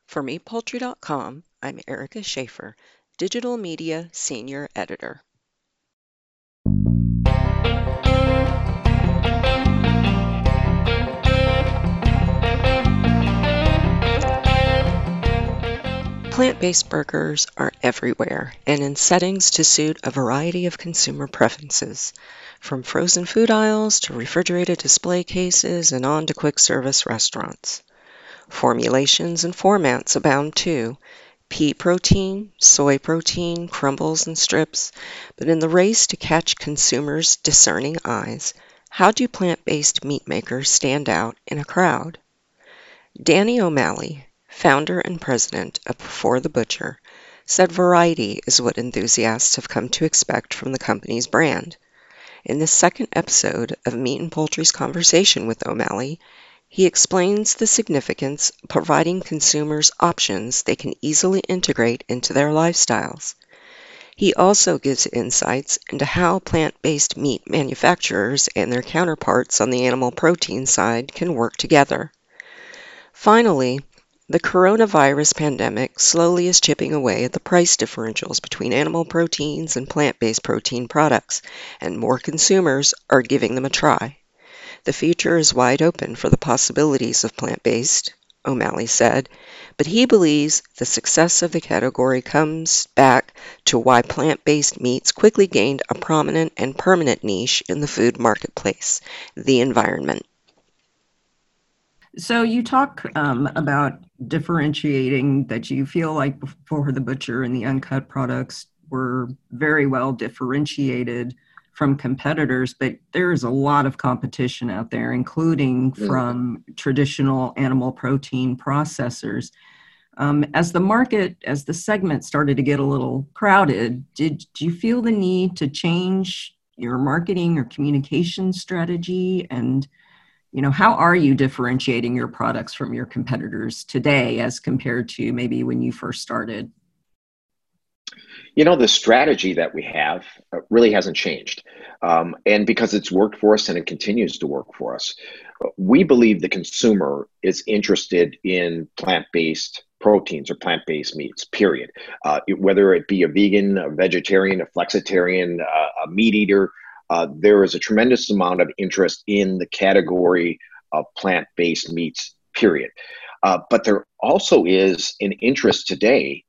For MeatPoultry.com, I'm Erica Schaefer, Digital Media Senior Editor. Plant-based burgers are everywhere and in settings to suit a variety of consumer preferences, from frozen food aisles to refrigerated display cases and on to quick service restaurants. Formulations and formats abound too. Pea protein, soy protein, crumbles and strips, but in the race to catch consumers' discerning eyes, how do plant-based meat makers stand out in a crowd? Danny O'Malley, founder and president of Before the Butcher, said variety is what enthusiasts have come to expect from the company's brand. In this second episode of Meat and Poultry's conversation with O'Malley, he explains the significance of providing consumers options they can easily integrate into their lifestyles. He also gives insights into how plant-based meat manufacturers and their counterparts on the animal protein side can work together. Finally, the coronavirus pandemic slowly is chipping away at the price differentials between animal proteins and plant-based protein products, and more consumers are giving them a try. The future is wide open for the possibilities of plant-based, O'Malley said, but he believes the success of the category comes back to why plant-based meats quickly gained a prominent and permanent niche in the food marketplace: the environment. So you talk about differentiating, that you feel like Before the Butcher and the uncut products were very well differentiated from competitors, but there's a lot of competition out there, including from traditional animal protein processors. As the segment started to get a little crowded, do you feel the need to change your marketing or communication strategy? And how are you differentiating your products from your competitors today as compared to maybe when you first started? The strategy that we have really hasn't changed. And because it's worked for us and it continues to work for us, we believe the consumer is interested in plant-based proteins or plant-based meats, period. Whether it be a vegan, a vegetarian, a flexitarian, a meat eater, there is a tremendous amount of interest in the category of plant-based meats, period. But there also is an interest today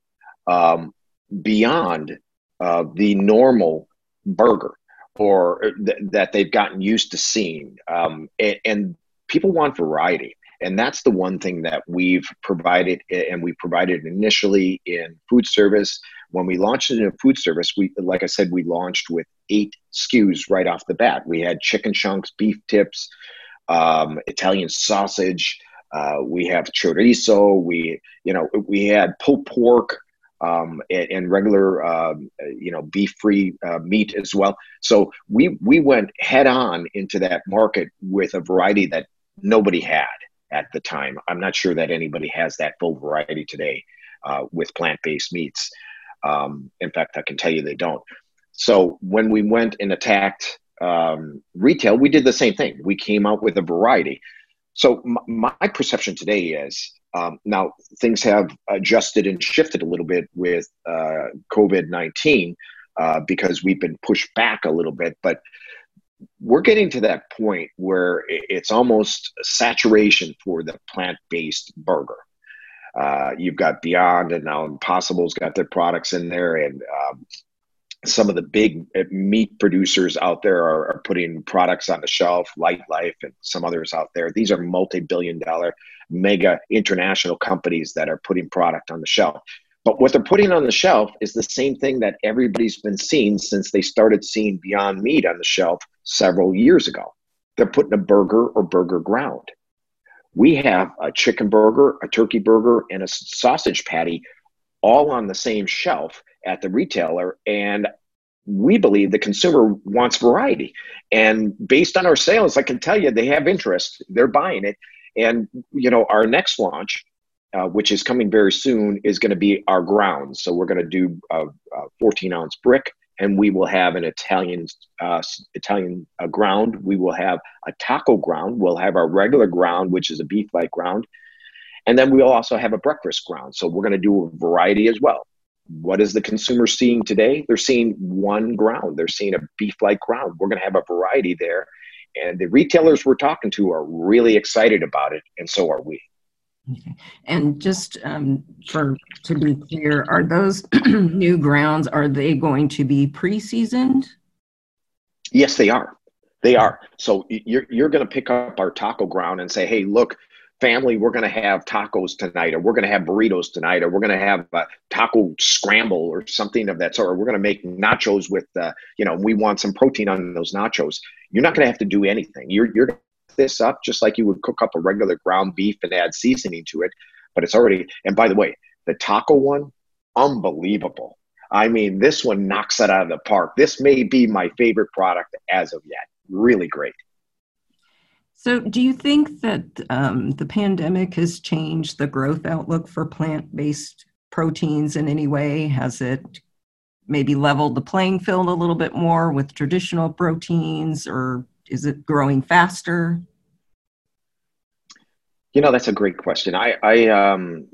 beyond the normal burger or that they've gotten used to seeing. And people want variety. And that's the one thing that we've provided, and we provided initially in food service. When we launched it in food service, like I said, we launched with 8 SKUs right off the bat. We had chicken chunks, beef tips, Italian sausage. We have chorizo. We had pulled pork, and regular, beef-free meat as well. So we went head on into that market with a variety that nobody had at the time. I'm not sure that anybody has that full variety today with plant-based meats. In fact, I can tell you they don't. So when we went and attacked retail, we did the same thing. We came out with a variety. So my perception today is now things have adjusted and shifted a little bit with COVID-19 because we've been pushed back a little bit, but we're getting to that point where it's almost saturation for the plant-based burger. You've got Beyond, and now Impossible's got their products in there, and some of the big meat producers out there are putting products on the shelf, Light Life and some others out there. These are multi-billion-dollar mega international companies that are putting product on the shelf. But what they're putting on the shelf is the same thing that everybody's been seeing since they started seeing Beyond Meat on the shelf several years ago. They're putting a burger or burger ground. We have a chicken burger, a turkey burger, and a sausage patty all on the same shelf at the retailer, and we believe the consumer wants variety. And based on our sales, I can tell you they have interest. They're buying it. And, our next launch, which is coming very soon, is going to be our ground. So we're going to do a 14-ounce brick, and we will have an Italian ground. We will have a taco ground. We'll have our regular ground, which is a beef-like ground. And then we'll also have a breakfast ground. So we're going to do a variety as well. What is the consumer seeing today? They're seeing one ground. They're seeing a beef-like ground. We're going to have a variety there. And the retailers we're talking to are really excited about it, and so are we. Okay. And just to be clear, are those new grounds, are they going to be pre-seasoned? Yes, they are. They are. So you're going to pick up our taco ground and say, hey, look, family, we're going to have tacos tonight, or we're going to have burritos tonight, or we're going to have a taco scramble or something of that sort, or we're going to make nachos with, we want some protein on those nachos. You're not going to have to do anything. You're going to cook this up just like you would cook up a regular ground beef and add seasoning to it. But it's already, and by the way, the taco one, unbelievable. I mean, this one knocks it out of the park. This may be my favorite product as of yet. Really great. So do you think that the pandemic has changed the growth outlook for plant-based proteins in any way? Has it maybe leveled the playing field a little bit more with traditional proteins, or is it growing faster? That's a great question. I've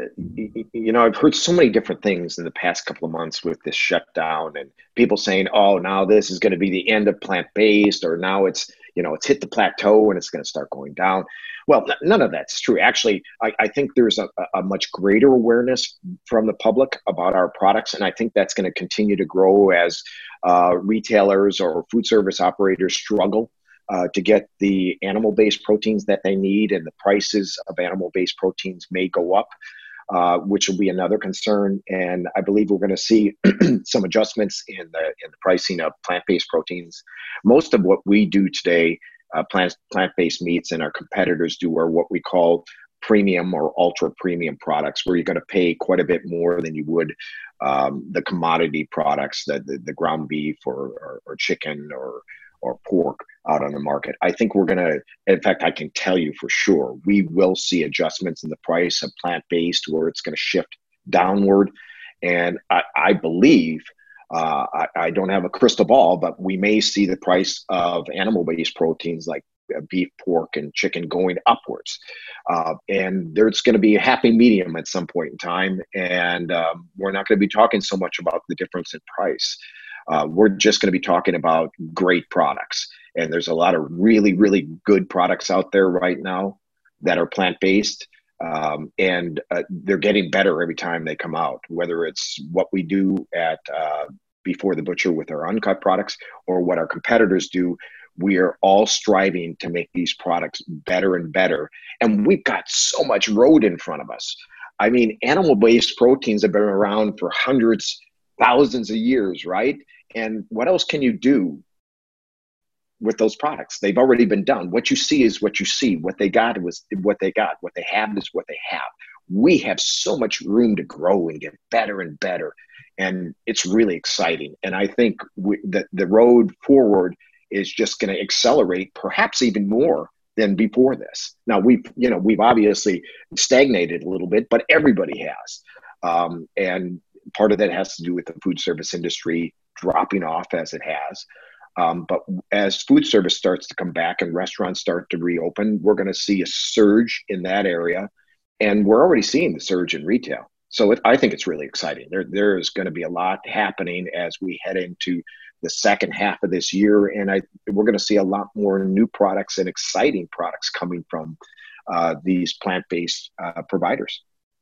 heard so many different things in the past couple of months with this shutdown, and people saying, "Oh, now this is going to be the end of plant-based," or now it's hit the plateau and it's going to start going down. Well, none of that's true. Actually, I think there's a much greater awareness from the public about our products, and I think that's going to continue to grow as retailers or food service operators struggle to get the animal-based proteins that they need, and the prices of animal-based proteins may go up, which will be another concern. And I believe we're going to see some adjustments in the pricing of plant-based proteins. Most of what we do today, plant-based meats, and our competitors do, are what we call premium or ultra premium products, where you're going to pay quite a bit more than you would the commodity products, the ground beef or chicken or pork out on the market. I think we're going to, in fact, I can tell you for sure, we will see adjustments in the price of plant-based where it's going to shift downward. And I believe, I don't have a crystal ball, but we may see the price of animal-based proteins like beef, pork, and chicken going upwards. And there's going to be a happy medium at some point in time. And we're not going to be talking so much about the difference in price. We're just going to be talking about great products. And there's a lot of really, really good products out there right now that are plant-based. And they're getting better every time they come out, whether it's what we do at Before the Butcher with our uncut products or what our competitors do. We are all striving to make these products better and better. And we've got so much road in front of us. I mean, animal-based proteins have been around for hundreds, thousands of years, right? And what else can you do with those products? They've already been done. What you see is what you see. What they got was what they got. What they have is what they have. We have so much room to grow and get better and better. And it's really exciting. And I think that the road forward is just going to accelerate, perhaps even more than before this. Now, we've obviously stagnated a little bit, but everybody has. And part of that has to do with the food service industry dropping off as it has. But as food service starts to come back and restaurants start to reopen, we're going to see a surge in that area. And we're already seeing the surge in retail. So I think it's really exciting. There's going to be a lot happening as we head into the second half of this year. And we're going to see a lot more new products and exciting products coming from these plant-based providers.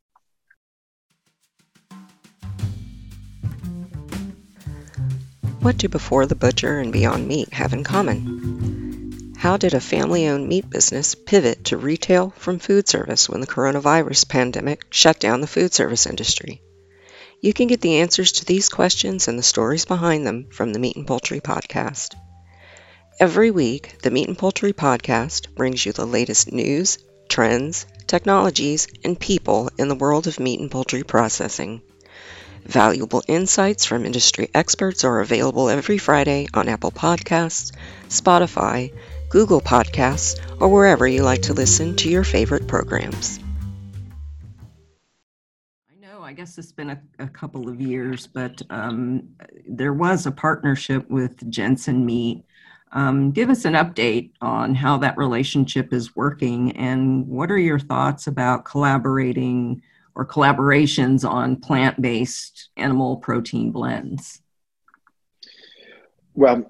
What do Before the Butcher and Beyond Meat have in common? How did a family-owned meat business pivot to retail from food service when the coronavirus pandemic shut down the food service industry? You can get the answers to these questions and the stories behind them from the Meat and Poultry Podcast. Every week, the Meat and Poultry Podcast brings you the latest news, trends, technologies, and people in the world of meat and poultry processing. Valuable insights from industry experts are available every Friday on Apple Podcasts, Spotify, Google Podcasts, or wherever you like to listen to your favorite programs. I guess it's been a couple of years, but there was a partnership with Jensen Meat Give us an update on how that relationship is working, and what are your thoughts about collaborating or collaborations on plant-based animal protein blends? Well,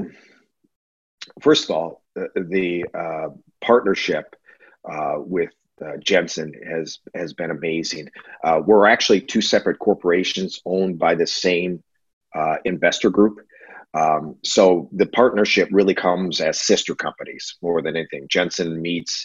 first of all, the partnership with Jensen has been amazing. We're actually two separate corporations owned by the same investor group. So the partnership really comes as sister companies more than anything. Jensen Meats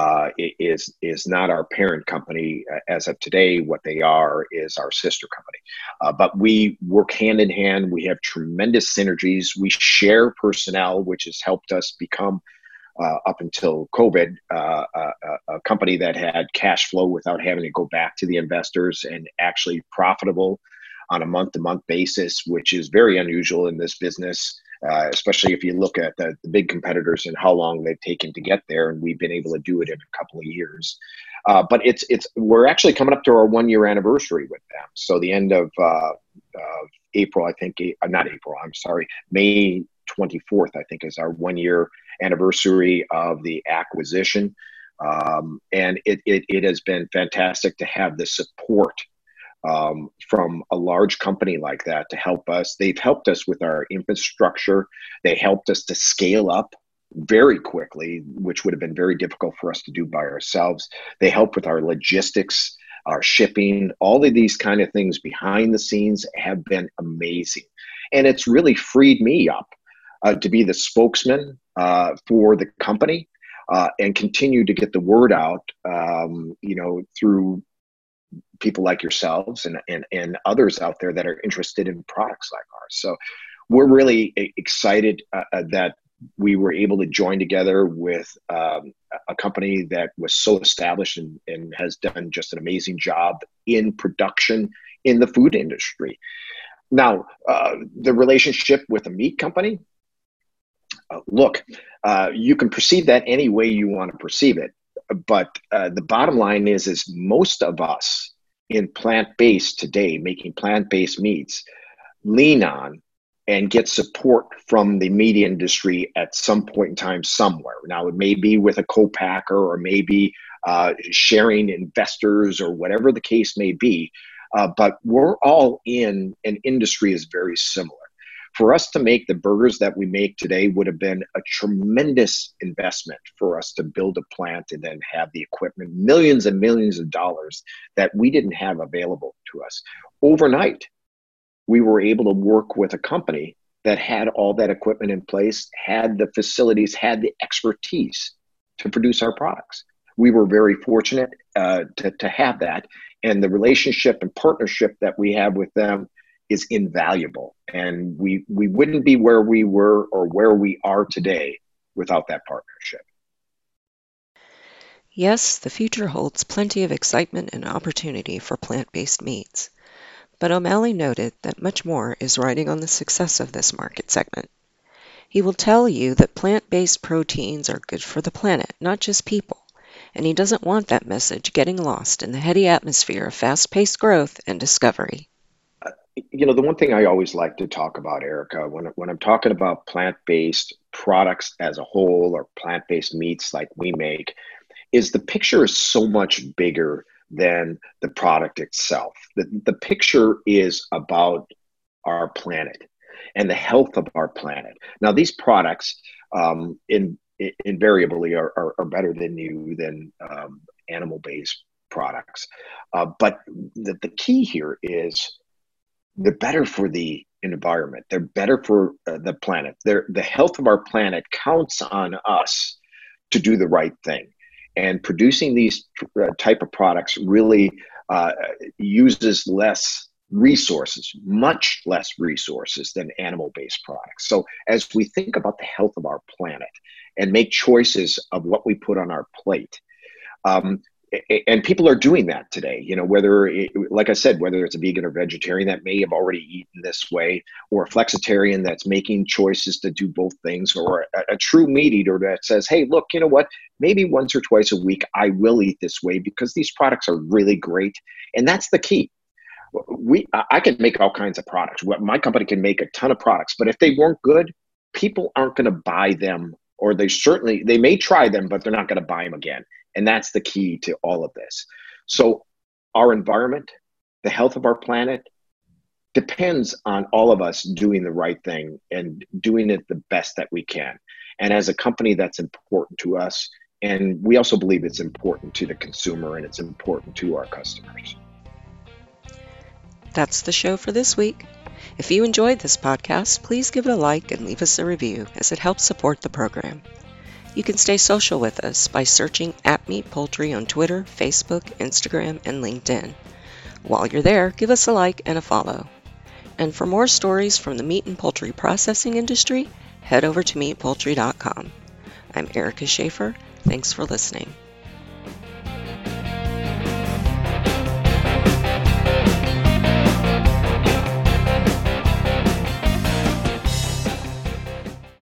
is not our parent company as of today. What they are is our sister company. But we work hand in hand. We have tremendous synergies. We share personnel, which has helped us become up until COVID, a company that had cash flow without having to go back to the investors and actually profitable on a month-to-month basis, which is very unusual in this business, especially if you look at the big competitors and how long they've taken to get there. And we've been able to do it in a couple of years. But we're actually coming up to our 1-year anniversary with them. So the end of April, I think, not April, I'm sorry, May 24th, I think, is our 1-year anniversary of the acquisition. And it has been fantastic to have the support from a large company like that to help us. They've helped us with our infrastructure. They helped us to scale up very quickly, which would have been very difficult for us to do by ourselves. They help with our logistics, our shipping, all of these kind of things behind the scenes have been amazing. And it's really freed me up to be the spokesman for the company and continue to get the word out, through people like yourselves and others out there that are interested in products like ours. So we're really excited that we were able to join together with a company that was so established and has done just an amazing job in production in the food industry. Now, the relationship with a meat company, look, you can perceive that any way you want to perceive it. But the bottom line is most of us in plant-based today, making plant-based meats, lean on and get support from the meat industry at some point in time somewhere. Now, it may be with a co-packer or maybe sharing investors or whatever the case may be, but we're all in an industry is very similar. For us to make the burgers that we make today would have been a tremendous investment for us to build a plant and then have the equipment, millions and millions of dollars that we didn't have available to us. Overnight, we were able to work with a company that had all that equipment in place, had the facilities, had the expertise to produce our products. We were very fortunate to have that. And the relationship and partnership that we have with them is invaluable. And we wouldn't be where we were or where we are today without that partnership. Yes, the future holds plenty of excitement and opportunity for plant-based meats. But O'Malley noted that much more is riding on the success of this market segment. He will tell you that plant-based proteins are good for the planet, not just people, and he doesn't want that message getting lost in the heady atmosphere of fast-paced growth and discovery. The one thing I always like to talk about, Erica, when I'm talking about plant-based products as a whole or plant-based meats like we make, is the picture is so much bigger than the product itself. The picture is about our planet and the health of our planet. Now, these products invariably are better than animal-based products. But the key here is they're better for the environment. They're better for the planet. The health of our planet counts on us to do the right thing. And producing these type of products really uses less resources, much less resources than animal-based products. So as we think about the health of our planet and make choices of what we put on our plate, and people are doing that today, like I said, whether it's a vegan or vegetarian that may have already eaten this way, or a flexitarian that's making choices to do both things, or a true meat eater that says, hey, look, you know what, maybe once or twice a week, I will eat this way because these products are really great. And that's the key. I can make all kinds of products. My company can make a ton of products, but if they weren't good, people aren't going to buy them, or they may try them, but they're not going to buy them again. And that's the key to all of this. So our environment, the health of our planet, depends on all of us doing the right thing and doing it the best that we can. And as a company, that's important to us. And we also believe it's important to the consumer, and it's important to our customers. That's the show for this week. If you enjoyed this podcast, please give it a like and leave us a review, as it helps support the program. You can stay social with us by searching @MeatPoultry on Twitter, Facebook, Instagram, and LinkedIn. While you're there, give us a like and a follow. And for more stories from the meat and poultry processing industry, head over to meatpoultry.com. I'm Erica Schaefer. Thanks for listening.